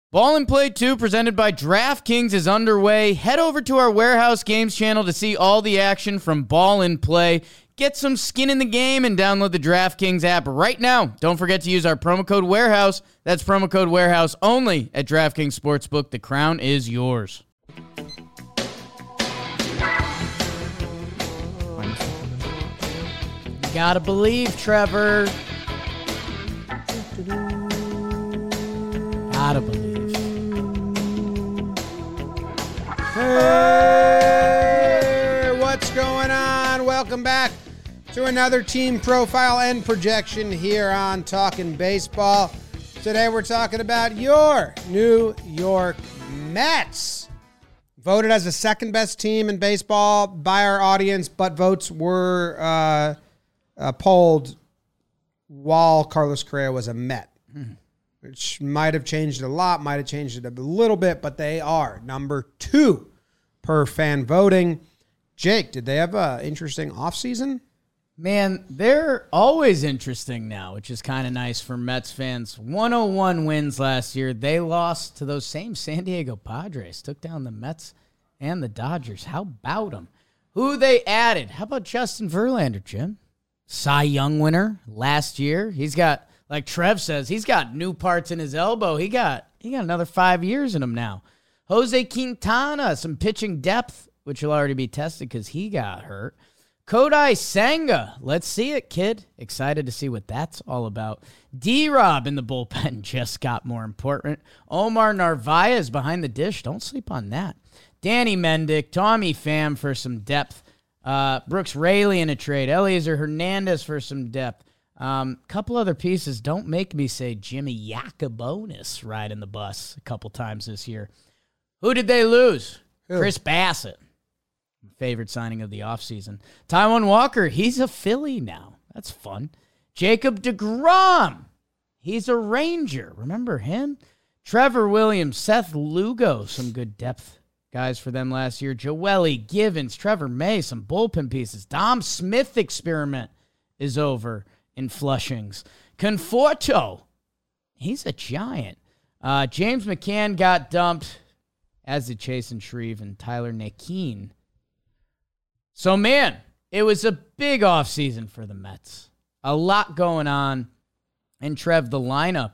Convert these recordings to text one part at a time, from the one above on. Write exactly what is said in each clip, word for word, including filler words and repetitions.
Ball and Play two, presented by DraftKings, is underway. Head over to our Warehouse Games channel to see all the action from Ball and Play. Get some skin in the game and download the DraftKings app right now. Don't forget to use our promo code Warehouse. That's promo code Warehouse only at DraftKings Sportsbook. The crown is yours. You gotta believe, Trevor. Gotta believe. Hey, what's going on? Welcome back to another team profile and projection here on Talking Baseball. Today we're talking about your New York Mets. Voted as the second best team in baseball by our audience, but votes were uh, uh, polled while Carlos Correa was a Met. Mm. Which might have changed it a lot, might have changed it a little bit, but they are number two per fan voting. Jake, did they have an interesting offseason? Man, they're always interesting now, which is kind of nice for Mets fans. one oh one wins last year. They lost to those same San Diego Padres, took down the Mets and the Dodgers. How about them? Who they added? How about Justin Verlander, Jim? Cy Young winner last year. He's got, like Trev says, he's got new parts in his elbow. He got he got another five years in him now. Jose Quintana, some pitching depth, which will already be tested because he got hurt. Kodai Senga, let's see it, kid. Excited to see what that's all about. D-Rob in the bullpen just got more important. Omar Narvaez behind the dish. Don't sleep on that. Danny Mendick, Tommy Pham for some depth. Uh, Brooks Raley in a trade. Eliezer Hernandez for some depth. Um, couple other pieces. Don't make me say Jimmy Yacobonis riding the bus a couple times this year. Who did they lose? Who? Chris Bassett. Favorite signing of the offseason. Taijuan Walker, he's a Philly now. That's fun. Jacob deGrom, he's a Ranger. Remember him? Trevor Williams, Seth Lugo, some good depth guys for them last year. Joely Givens, Trevor May, some bullpen pieces. Dom Smith experiment is over in Flushings. Conforto, he's a giant. Uh, James McCann got dumped, as did Chasen Shreve and Tyler Naquin. So, man, it was a big offseason for the Mets. A lot going on. And, Trev, the lineup.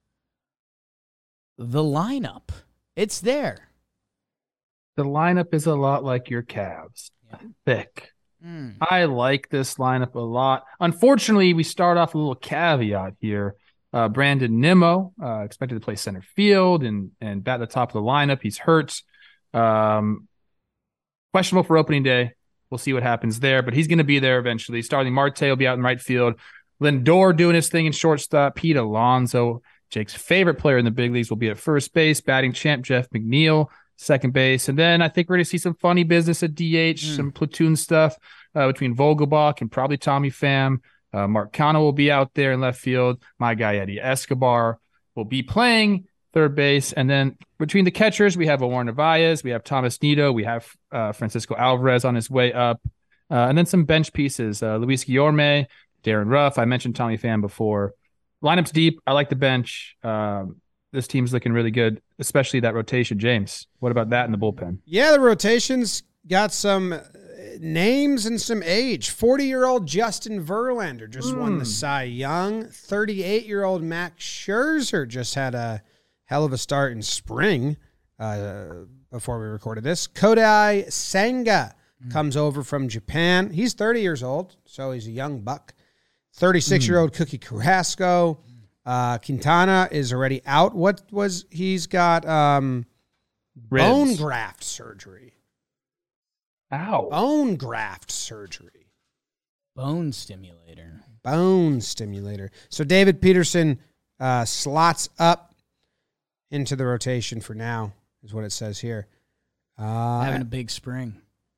The lineup. It's there. The lineup is a lot like your Cavs. Yeah. Thick. Mm. I like this lineup a lot. Unfortunately, we start off with a little caveat here. Uh, Brandon Nimmo, uh, expected to play center field and, and bat at the top of the lineup. He's hurt. Um, questionable for opening day. We'll see what happens there, but he's going to be there eventually. Starling Marte will be out in right field. Lindor doing his thing in shortstop. Pete Alonso, Jake's favorite player in the big leagues, will be at first base. Batting champ Jeff McNeil, second base. And then I think we're going to see some funny business at D H, mm. some platoon stuff uh, between Vogelbach and probably Tommy Pham. Uh, Mark Canha will be out there in left field. My guy Eddie Escobar will be playing third base. And then between the catchers, we have Omar Narvaez, we have Thomas Nido, we have uh, Francisco Alvarez on his way up, uh, and then some bench pieces. Uh, Luis Guillorme, Darren Ruff. I mentioned Tommy Pham before. Lineup's deep. I like the bench. Um, this team's looking really good, especially that rotation. James, what about that in the bullpen? Yeah, the rotation's got some names and some age. forty-year-old Justin Verlander just mm. won the Cy Young. thirty-eight-year-old Max Scherzer just had a hell of a start in spring uh, before we recorded this. Kodai Senga mm. comes over from Japan. He's thirty years old, so he's a young buck. thirty-six-year-old mm. Cookie Carrasco. Uh, Quintana is already out. What was he's got um, bone graft surgery. Ow. Bone graft surgery. Bone stimulator. Bone stimulator. So David Peterson uh, slots up into the rotation for now, is what it says here. Uh, Having a big spring.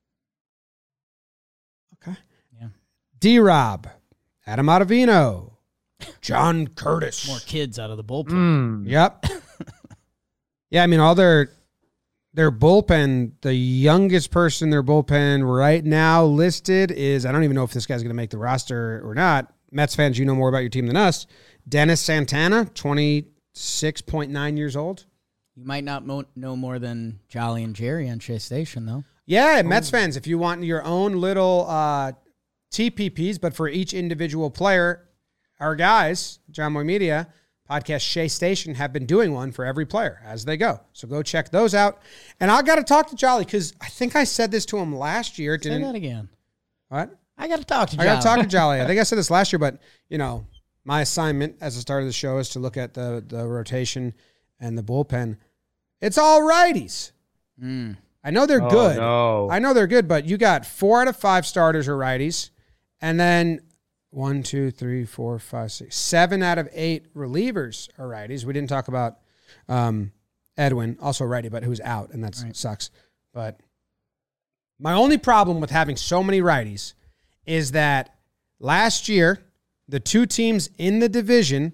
Okay. Yeah. D-Rob, Adam Ottavino, John Curtis. More kids out of the bullpen. Mm. Yep. Yeah, I mean, all their their bullpen, the youngest person in their bullpen right now listed is, I don't even know if this guy's going to make the roster or not. Mets fans, you know more about your team than us. Dennis Santana, twenty-six point nine years old. You might not mo- know more than Jolly and Jerry on Shea Station, though. Yeah, oh. Mets fans, if you want your own little uh, T P Ps, but for each individual player, our guys, John Moy Media, podcast Shea Station, have been doing one for every player as they go. So go check those out. And I got to talk to Jolly because I think I said this to him last year. Say Didn't that again. What? I got to talk to Jolly. I got to talk to Jolly. I think I said this last year, but, you know, my assignment as the start of the show is to look at the, the rotation and the bullpen. It's all righties. Mm. I know they're oh, good. No. I know they're good, but you got four out of five starters are righties. And then one, two, three, four, five, six, seven out of eight relievers are righties. We didn't talk about um, Edwin, also righty, but who's out, and that right. sucks. But my only problem with having so many righties is that last year, the two teams in the division,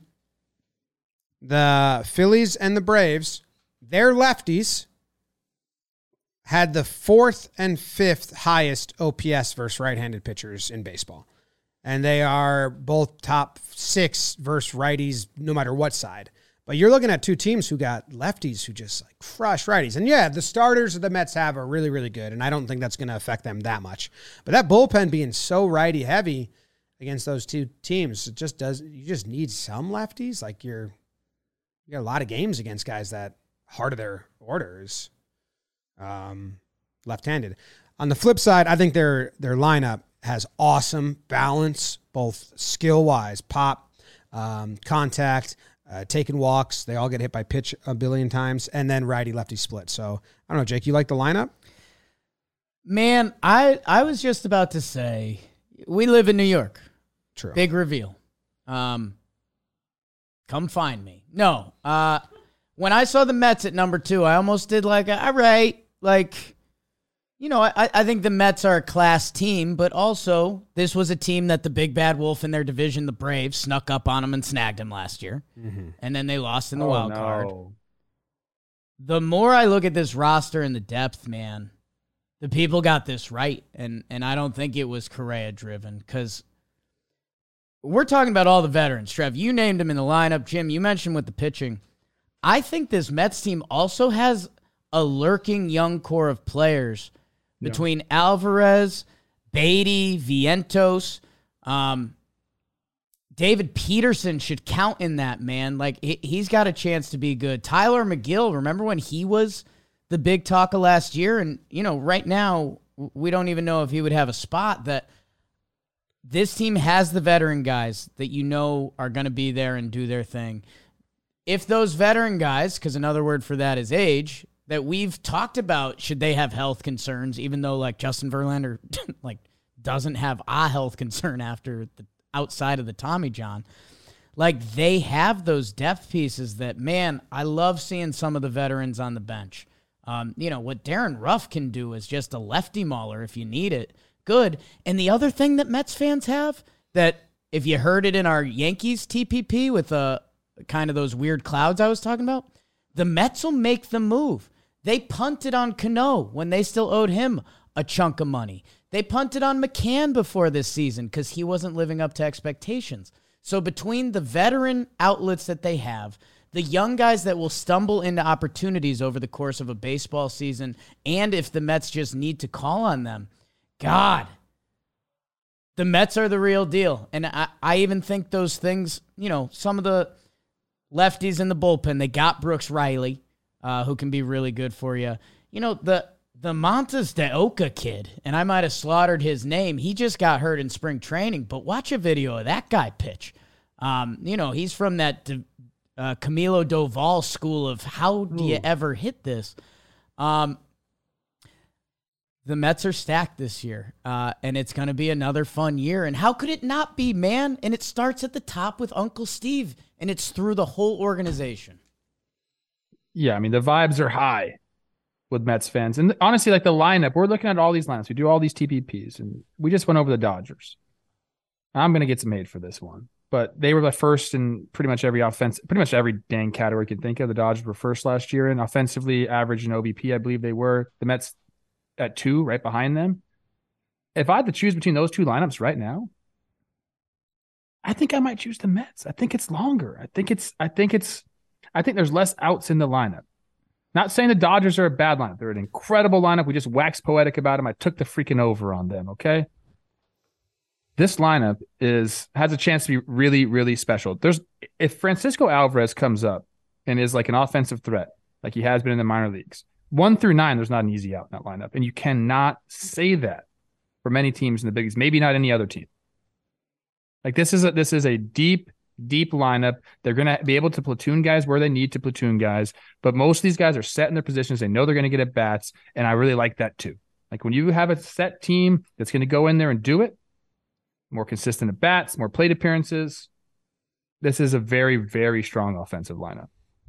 the Phillies and the Braves, their lefties had the fourth and fifth highest O P S versus right-handed pitchers in baseball. And they are both top six versus righties, no matter what side. But you're looking at two teams who got lefties who just like crush righties. And yeah, the starters the Mets have are really, really good. And I don't think that's going to affect them that much. But that bullpen being so righty heavy against those two teams, it just does, you just need some lefties. Like you're, you got a lot of games against guys that heart of their order is um, left-handed. On the flip side, I think their their lineup has awesome balance, both skill-wise, pop, um, contact, uh, taking walks. They all get hit by pitch a billion times, and then righty-lefty split. So, I don't know, Jake, you like the lineup? Man, I, I was just about to say, we live in New York. True. Big reveal. Um, come find me. No. Uh, when I saw the Mets at number two, I almost did like, a, all right, like... You know, I, I think the Mets are a class team, but also this was a team that the big bad wolf in their division, the Braves, snuck up on them and snagged him last year. Mm-hmm. And then they lost in the oh, wild no. card. The more I look at this roster and the depth, man, the people got this right. And, and I don't think it was Correa driven because we're talking about all the veterans. Trev, you named them in the lineup. Jim, you mentioned with the pitching. I think this Mets team also has a lurking young core of players between yeah. Alvarez, Beatty, Vientos, um, David Peterson should count in that, man. Like, he, he's got a chance to be good. Tyler McGill, remember when he was the big talk of last year? And, you know, right now, we don't even know if he would have a spot. That this team has the veteran guys that you know are going to be there and do their thing. If those veteran guys, because another word for that is age, that we've talked about, should they have health concerns, even though like Justin Verlander like doesn't have a health concern after the outside of the Tommy John. Like they have those depth pieces that, man, I love seeing some of the veterans on the bench. Um, you know, what Darren Ruff can do is just a lefty mauler if you need it. Good. And the other thing that Mets fans have that if you heard it in our Yankees T P P with uh, kind of those weird clouds I was talking about, the Mets will make the move. They punted on Cano when they still owed him a chunk of money. They punted on McCann before this season because he wasn't living up to expectations. So between the veteran outlets that they have, the young guys that will stumble into opportunities over the course of a baseball season, and if the Mets just need to call on them, God, the Mets are the real deal. And I, I even think those things, you know, some of the lefties in the bullpen, they got Brooks Riley, Uh, who can be really good for you. You know, the the Montes de Oca kid, and I might have slaughtered his name, he just got hurt in spring training, but watch a video of that guy pitch. Um, you know, he's from that uh, Camilo Doval school of how do you ever hit this? Um, the Mets are stacked this year, uh, and it's going to be another fun year. And how could it not be, man? And it starts at the top with Uncle Steve, and it's through the whole organization. Yeah, I mean, the vibes are high with Mets fans. And honestly, like the lineup, we're looking at all these lineups. We do all these T P Ps, and we just went over the Dodgers. I'm going to get some hate for this one. But they were the first in pretty much every offense, pretty much every dang category you can think of. The Dodgers were first last year, and offensively, average and O B P, I believe they were. The Mets at two, right behind them. If I had to choose between those two lineups right now, I think I might choose the Mets. I think it's longer. I think it's, I think it's, I think there's less outs in the lineup. Not saying the Dodgers are a bad lineup. They're an incredible lineup. We just waxed poetic about them. I took the freaking over on them, okay? This lineup is has a chance to be really, really special. There's if Francisco Alvarez comes up and is like an offensive threat, like he has been in the minor leagues, one through nine, there's not an easy out in that lineup. And you cannot say that for many teams in the Big Leagues, maybe not any other team. Like this is a this is a deep, deep lineup. They're going to be able to platoon guys where they need to platoon guys, but most of these guys are set in their positions. They know they're going to get at bats, and I really like that too. Like when you have a set team that's going to go in there and do it, more consistent at bats, more plate appearances, this is a very, very strong offensive lineup.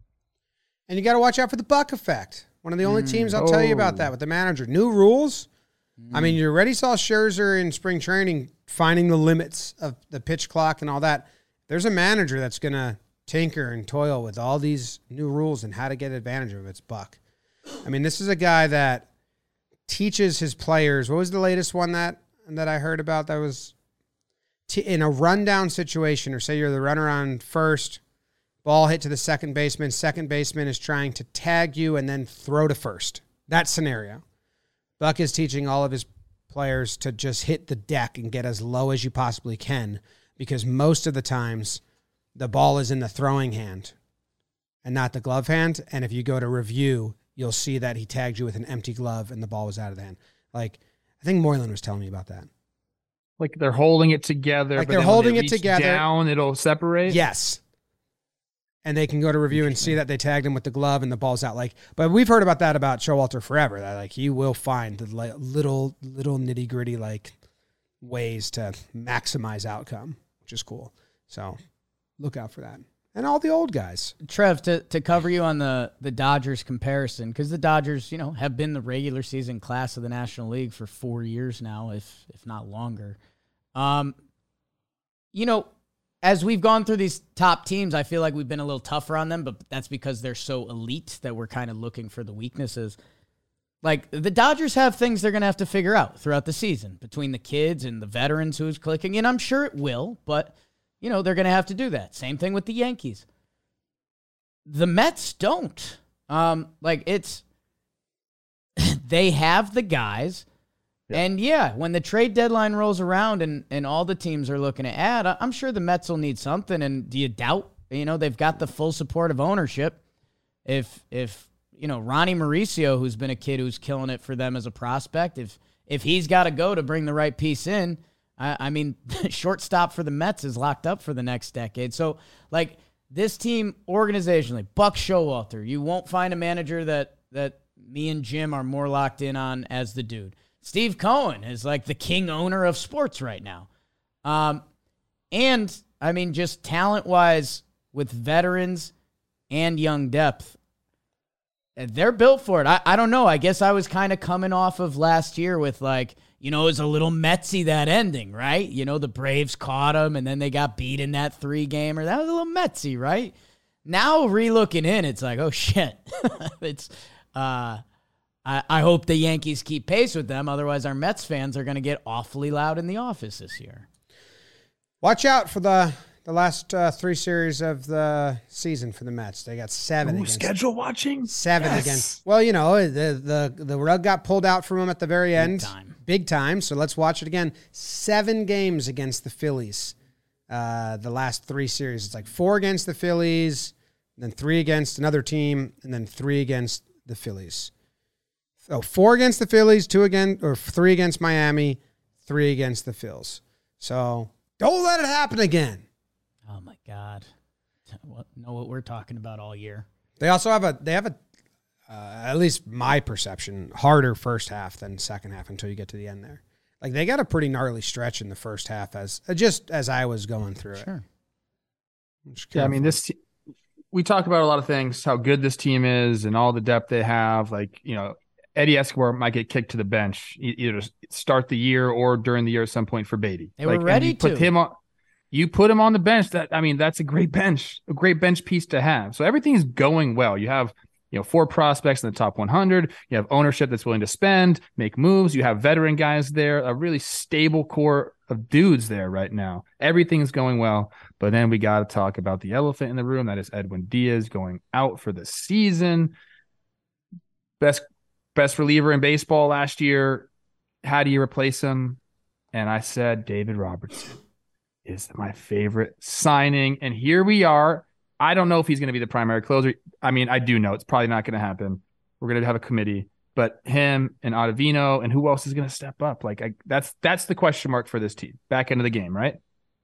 And you got to watch out for the Buck effect. One of the only teams I'll oh. tell you about that with the manager. New rules. Mm. I mean, you already saw Scherzer in spring training finding the limits of the pitch clock and all that. There's a manager that's going to tinker and toil with all these new rules and how to get advantage of it. It's Buck. I mean, this is a guy that teaches his players. What was the latest one that, that I heard about that was t- in a rundown situation, or say you're the runner on first, ball hit to the second baseman, second baseman is trying to tag you and then throw to first. That scenario. Buck is teaching all of his players to just hit the deck and get as low as you possibly can, because most of the times the ball is in the throwing hand and not the glove hand. And if you go to review, you'll see that he tagged you with an empty glove and the ball was out of the hand. Like, I think Moylan was telling me about that. Like they're holding it together. Like but they're then holding when they it reach together. Down, it'll separate. Yes. And they can go to review and see that they tagged him with the glove and the ball's out. Like, but we've heard about that about Showalter forever. That like he will find the like, little little nitty gritty like ways to maximize outcome, which is cool. So look out for that. And all the old guys. Trev, to, to cover you on the, the Dodgers comparison, because the Dodgers, you know, have been the regular season class of the National League for four years now, if if not longer. Um, you know, as we've gone through these top teams, I feel like we've been a little tougher on them, but that's because they're so elite that we're kind of looking for the weaknesses. Like, the Dodgers have things they're going to have to figure out throughout the season between the kids and the veterans who's clicking, and I'm sure it will, but, you know, they're going to have to do that. Same thing with the Yankees. The Mets don't. Um, like, it's, they have the guys. And, yeah, when the trade deadline rolls around and, and all the teams are looking to add, I'm sure the Mets will need something. And do you doubt, you know, they've got the full support of ownership. If, if you know, Ronnie Mauricio, who's been a kid who's killing it for them as a prospect, if if he's got to go to bring the right piece in, I, I mean, shortstop for the Mets is locked up for the next decade. So, like, this team organizationally, Buck Showalter, you won't find a manager that that me and Jim are more locked in on as the dude. Steve Cohen is like the king owner of sports right now. Um, and, I mean, just talent-wise with veterans and young depth, they're built for it. I, I don't know. I guess I was kind of coming off of last year with, like, you know, it was a little Metsy, that ending, right? You know, the Braves caught them, and then they got beat in that three-gamer. That was a little Metsy, right? Now, re-looking in, it's like, oh, shit. it's... uh I, I hope the Yankees keep pace with them. Otherwise, our Mets fans are going to get awfully loud in the office this year. Watch out for the the last uh, three series of the season for the Mets. They got seven. Ooh, against, schedule watching? Seven yes. against. Well, you know, the, the, the rug got pulled out from them at the very end. Big time. Big time. So let's watch it again. Seven games against the Phillies. Uh, the last three series. It's like four against the Phillies, then three against another team, and then three against the Phillies. Oh, four against the Phillies, two again, or three against Miami, three against the Phils. So don't let it happen again. Oh my God! Know what we're talking about all year. They also have a they have a uh, at least my perception harder first half than second half until you get to the end there. Like they got a pretty gnarly stretch in the first half as just as I was going through it. Sure. Yeah, I mean this. Te- we talk about a lot of things, how good this team is, and all the depth they have. Like you know. Eddie Escobar might get kicked to the bench either to start the year or during the year at some point for Beatty. They were like, ready you put to. Him on, you put him on the bench. That I mean, that's a great bench, a great bench piece to have. So everything is going well. You have you know four prospects in the top one hundred. You have ownership that's willing to spend, make moves. You have veteran guys there, a really stable core of dudes there right now. Everything is going well. But then we got to talk about the elephant in the room. That is Edwin Diaz going out for the season. best best reliever in baseball last year. How do you replace him? And I said David Robertson is my favorite signing. And here we are. I don't know if he's going to be the primary closer. I mean, I do know it's probably not going to happen. We're going to have a committee, but him and Ottavino and who else is going to step up? Like I, that's that's the question mark for this team. Back into the game, right?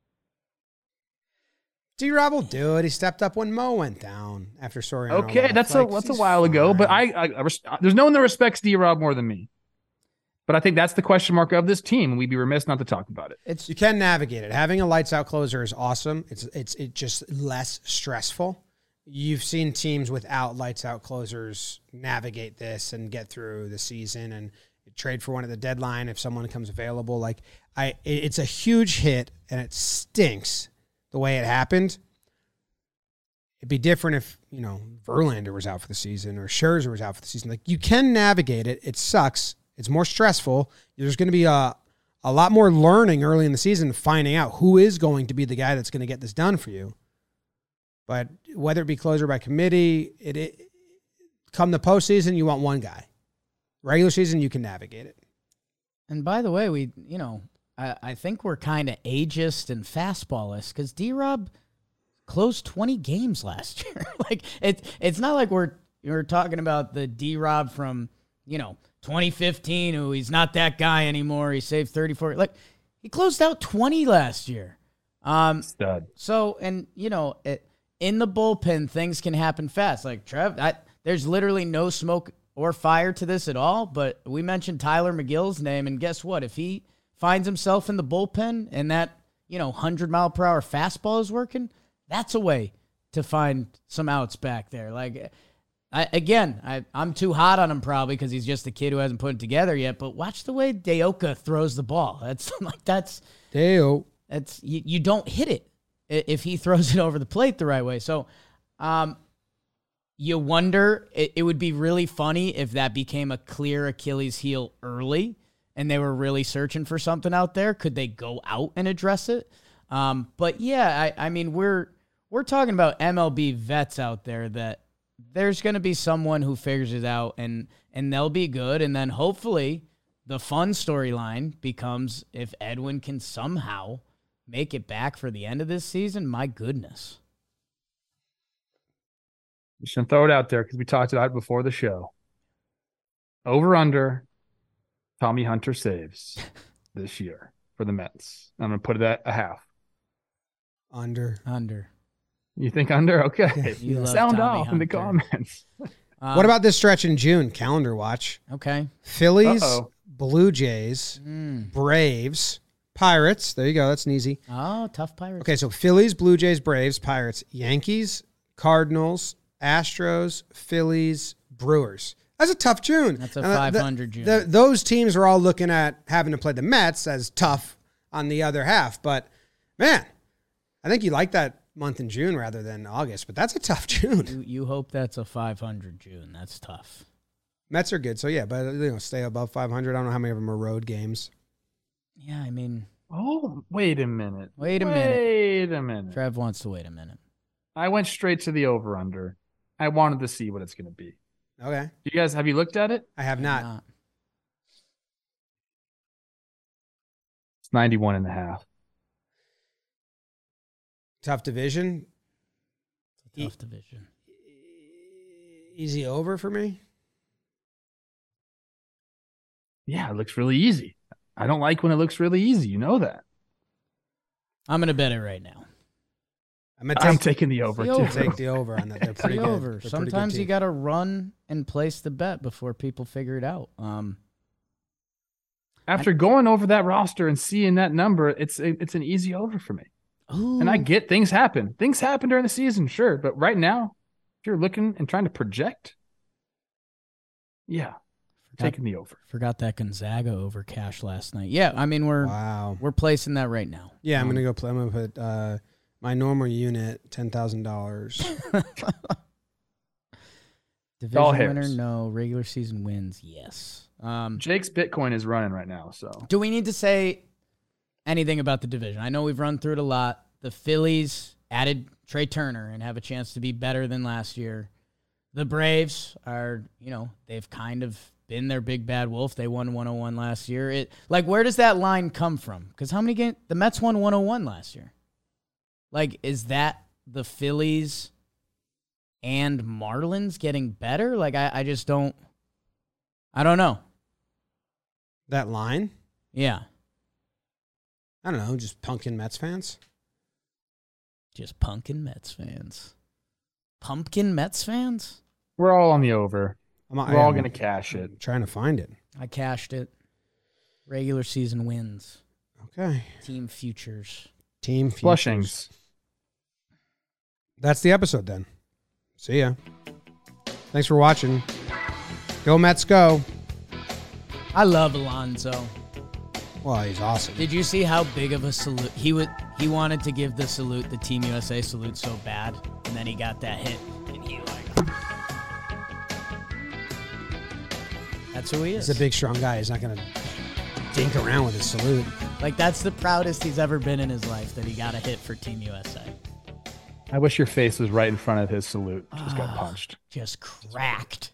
D-Rob will do it. He stepped up when Mo went down after Soriano. Okay, left. that's like, a that's a while fine. ago, but I, I, I res- there's no one that respects D-Rob more than me. But I think that's the question mark of this team. We'd be remiss not to talk about it. It's you can navigate it. Having a lights out closer is awesome. It's it's it just less stressful. You've seen teams without lights out closers navigate this and get through the season and trade for one at the deadline if someone comes available. Like I, it's a huge hit and it stinks the way it happened. It'd be different if, you know, Verlander was out for the season or Scherzer was out for the season. Like, you can navigate it. It sucks. It's more stressful. There's going to be a, a lot more learning early in the season, finding out who is going to be the guy that's going to get this done for you. But whether it be closer by committee, it, it come the postseason, you want one guy. Regular season, you can navigate it. And by the way, we, you know, I, I think we're kind of ageist and fastballist because D-Rob closed twenty games last year. Like it, it's not like we're we're talking about the D-Rob from, you know, twenty fifteen, who he's not that guy anymore. He saved thirty-four. Like he closed out twenty last year. Um, Stud. So, and you know, it, in the bullpen, things can happen fast. Like Trev, I, there's literally no smoke or fire to this at all. But we mentioned Tyler McGill's name, and guess what? If he finds himself in the bullpen and that, you know, hundred mile per hour fastball is working, that's a way to find some outs back there. Like, I, again, I, I'm too hot on him probably because he's just a kid who hasn't put it together yet. But watch the way Deoka throws the ball. That's like that's Deo. That's you, you don't hit it if he throws it over the plate the right way. So, um, you wonder it, it would be really funny if that became a clear Achilles heel early, and they were really searching for something out there. Could they go out and address it? Um, but yeah, I, I mean we're we're talking about M L B vets out there that there's going to be someone who figures it out and, and they'll be good. And then hopefully the fun storyline becomes if Edwin can somehow make it back for the end of this season. My goodness. You should throw it out there because we talked about it before the show. Over under Tommy Hunter saves this year for the Mets. I'm going to put it at a half. Under. Under. You think under? Okay. You Sound Tommy off Hunter. in the comments. Um, What about this stretch in June? Calendar watch. Okay. Phillies, Uh-oh. Blue Jays, Mm. Braves, Pirates. There you go. That's an easy. Oh, tough Pirates. Okay, so Phillies, Blue Jays, Braves, Pirates, Yankees, Cardinals, Astros, Phillies, Brewers. That's a tough June. That's a And the- five hundred June. the- those teams are all looking at having to play the Mets as tough on the other half. But, man, I think you like that month in June rather than August. But that's a tough June. You, you hope that's a five hundred June. That's tough. Mets are good. So, yeah, but, you know, stay above five hundred. I don't know how many of them are road games. Yeah, I mean, Oh, wait a minute. Wait a minute. Wait a minute. Trev wants to wait a minute. I went straight to the over under. I wanted to see what it's going to be. Okay. You guys, have you looked at it? I have not. It's ninety-one and a half. Tough division. It's a tough division. Easy over for me. Yeah, it looks really easy. I don't like when it looks really easy. You know that. I'm going to bet it right now. I'm gonna I'm take, taking the over, The too. over. take the over on that. They're It's pretty the good. over. They're pretty good Sometimes you team. got to run and place the bet before people figure it out. Um, After going over that roster and seeing that number, it's it's an easy over for me. ooh, And I get things happen. Things happen during the season, sure. But right now, if you're looking and trying to project, yeah, Forgot- taking the over. forgot that Gonzaga over cash last night. Yeah, I mean we're Wow. we're placing that right now. Yeah, I'm Um, gonna go play. I'm gonna put uh, my normal unit ten thousand dollars. Division all winner, hairs. no. Regular season wins, yes. Um, Jake's Bitcoin is running right now, so do we need to say anything about the division? I know we've run through it a lot. The Phillies added Trey Turner and have a chance to be better than last year. The Braves are, you know, they've kind of been their big bad wolf. They won one oh one last year. It like, where does that line come from? Because how many games? The Mets won one oh one last year. Like, is that the Phillies and Marlins getting better? Like, I, I just don't, I don't know. That line? Yeah. I don't know, just punkin Mets fans? Just punkin Mets fans. Pumpkin Mets fans? We're all on the over. I'm, We're all going to cash it. I'm trying to find it. I cashed it. Regular season wins. Okay. Team futures. Team futures. Flushings. That's the episode then. See ya. Thanks for watching. Go Mets, go. I love Alonso. Well, he's awesome. Did you see how big of a salute he would? He wanted to give the salute, the Team U S A salute, so bad, and then he got that hit, and he like. That's who he is. He's a big, strong guy. He's not gonna dink around with his salute. Like, that's the proudest he's ever been in his life, that he got a hit for Team U S A. I wish your face was right in front of his salute. Just got punched. Just cracked.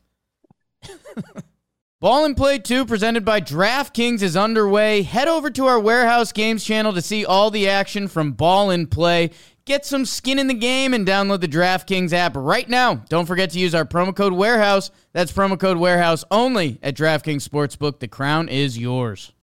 Ball and Play two, presented by DraftKings, is underway. Head over to our Warehouse Games channel to see all the action from Ball and Play. Get some skin in the game and download the DraftKings app right now. Don't forget to use our promo code Warehouse. That's promo code Warehouse only at DraftKings Sportsbook. The crown is yours.